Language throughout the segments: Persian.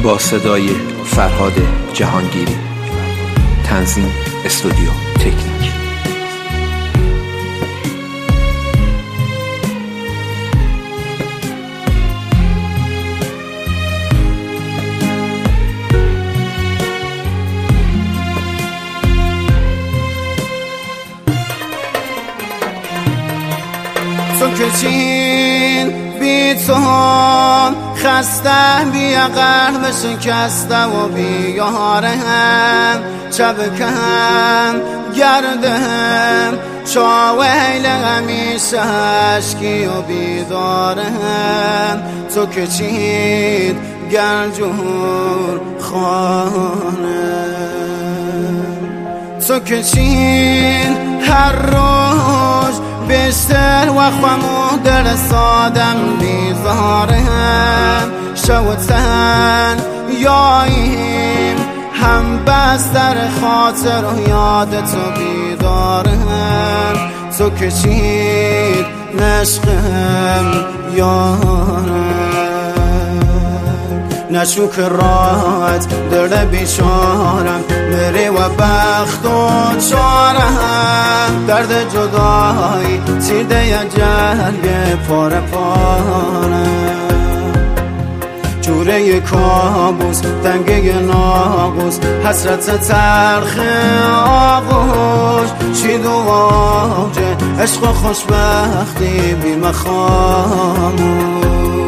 با صدای فرهاد جهانگیری. تنظیم استودیو تکنیک. تو که چین بی تو خسته بی قلب شکسته و بی یاره هم چبکه هم گرده هم شاویل همیشه عشقی و بیداره هم تو که چین گرجور خانه تو که چین هر روز بیشتر و خمو در سادم بیزاره هم شوتن یاییم هم بستر خاطر و یاد تو بیداره هم تو که چید نشقم یارم نشو که راحت در بیچارم بری و بخت و چارم درد جدایی تیده ی جلگ پاره پاره جوره ی کابوس دنگه ی ناقوس حسرت تلخ آغوش شید و آوجه عشق و خوشبختی بی مخاموش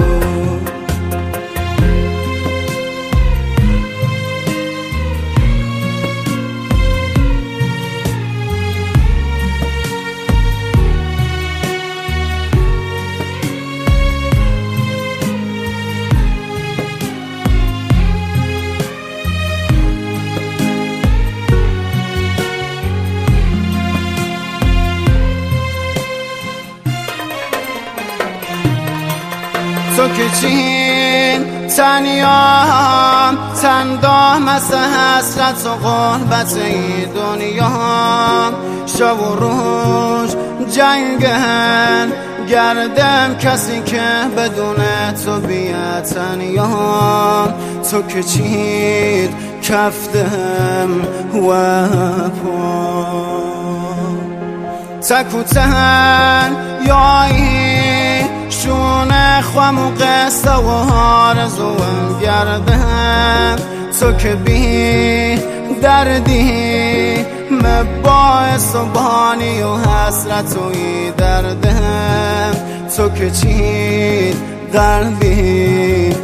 تو که چین تنیام تندام از حسرت و غربت ای دنیام شب و روز جنگن گردم کسی که بدون تو بیا تنیام تو که چین کفتم و پا تک و تن یایی شونه خوام و قصه و آرزوم گردم تو که بی دردی باعث و بانی و حسرت و ای دردم تو که چی قلبی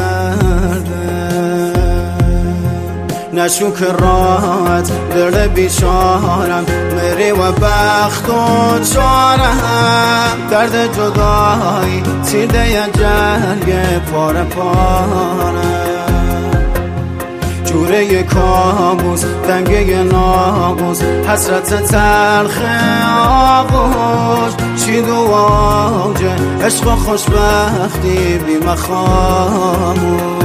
سردم نشو که راحت در بیچارم مری و بخت و چارم درد جدایی تیده ی جلگ پاره پاره جوره ی کابوس دنگه ی ناقوس حسرت تلخ آغوش شید و آوجه عشق و خوشبختی بی مخاموش